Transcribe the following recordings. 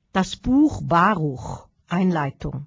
Das Buch Baruch, Einleitung.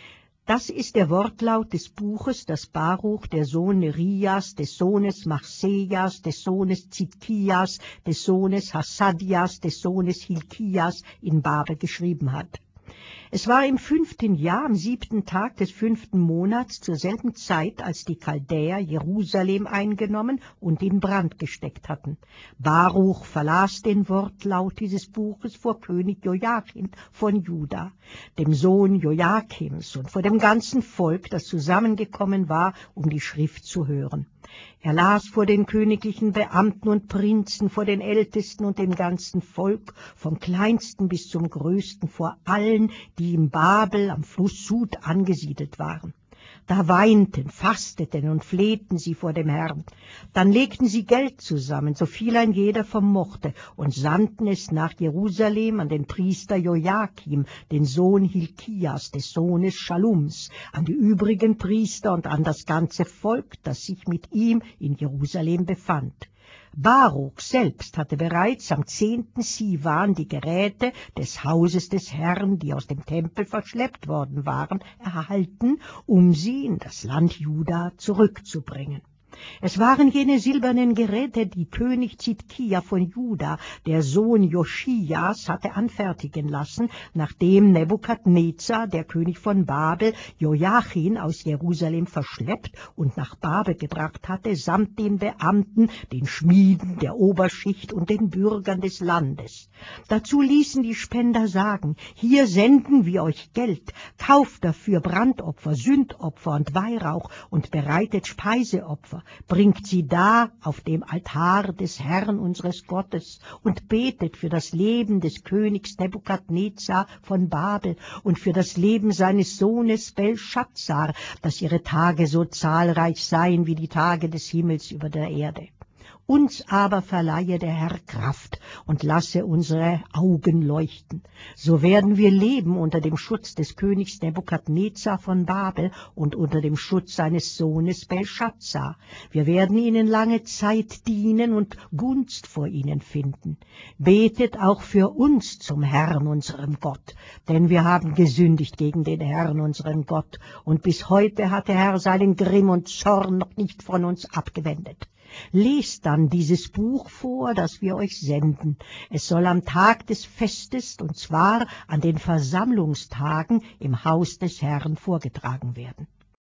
Das ist der Wortlaut des Buches, das Baruch, der Sohn Nerias, des Sohnes Machsejas, des Sohnes Zidkias, des Sohnes Hassadias, des Sohnes Hilkias in Babel geschrieben hat. Es war im 5. Jahr, am 7. Tag des 5. Monats, zur selben Zeit, als die Chaldäer Jerusalem eingenommen und in Brand gesteckt hatten. Baruch verlas den Wortlaut dieses Buches vor König Joachim von Juda, dem Sohn Joachims, und vor dem ganzen Volk, das zusammengekommen war, um die Schrift zu hören. Er las vor den königlichen Beamten und Prinzen, vor den Ältesten und dem ganzen Volk, vom kleinsten bis zum größten, vor allen, die in Babel am Fluss Sud angesiedelt waren. Da weinten, fasteten und flehten sie vor dem Herrn. Dann legten sie Geld zusammen, so viel ein jeder vermochte, und sandten es nach Jerusalem an den Priester Joachim, den Sohn Hilkias, des Sohnes Schallums, an die übrigen Priester und an das ganze Volk, das sich mit ihm in Jerusalem befand. Baruch selbst hatte bereits am 10. Sivan die Geräte des Hauses des Herrn, die aus dem Tempel verschleppt worden waren, erhalten, um sie in das Land Juda zurückzubringen. Es waren jene silbernen Geräte, die König Zidkia von Juda, der Sohn Joschias, hatte anfertigen lassen, nachdem Nebukadnezar, der König von Babel, Joachim aus Jerusalem verschleppt und nach Babel gebracht hatte, samt den Beamten, den Schmieden der Oberschicht und den Bürgern des Landes. Dazu ließen die Spender sagen: Hier senden wir euch Geld, kauft dafür Brandopfer, Sündopfer und Weihrauch und bereitet Speiseopfer. Bringt sie da auf dem Altar des Herrn unseres Gottes und betet für das Leben des Königs Nebukadnezar von Babel und für das Leben seines Sohnes Belschazzar, dass ihre Tage so zahlreich seien wie die Tage des Himmels über der Erde. Uns aber verleihe der Herr Kraft und lasse unsere Augen leuchten. So werden wir leben unter dem Schutz des Königs Nebukadnezar von Babel und unter dem Schutz seines Sohnes Belschazzar. Wir werden ihnen lange Zeit dienen und Gunst vor ihnen finden. Betet auch für uns zum Herrn, unserem Gott, denn wir haben gesündigt gegen den Herrn, unseren Gott, und bis heute hat der Herr seinen Grimm und Zorn noch nicht von uns abgewendet. Lest dann dieses Buch vor, das wir euch senden. Es soll am Tag des Festes, und zwar an den Versammlungstagen, im Haus des Herrn vorgetragen werden.